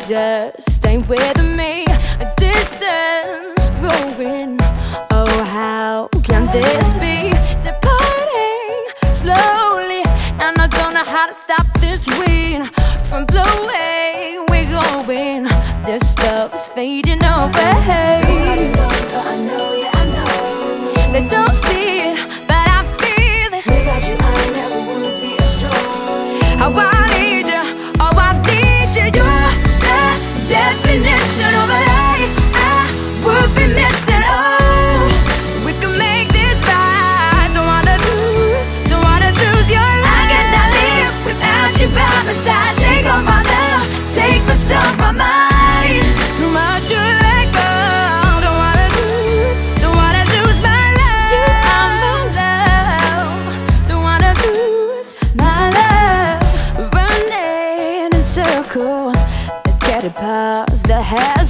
just stay with me. A distance growing. Oh, how can this be? Departing slowly, and I don't know how to stop this wind from blowing. We're going. This stuff's fading away. I know, yeah, I know. They don't see it, but I feel it. Without you, I never would be as strong. How I need you, oh I need you. You're the definition of a life I would be missing. Oh, we can make this right. Don't wanna lose your life. I cannot live without you by my side. Take all my love, take my soul, my mind. Too much to let go. Don't wanna lose my love. You are my love. Don't wanna lose my love. Running in circles, let's get it past the hazard.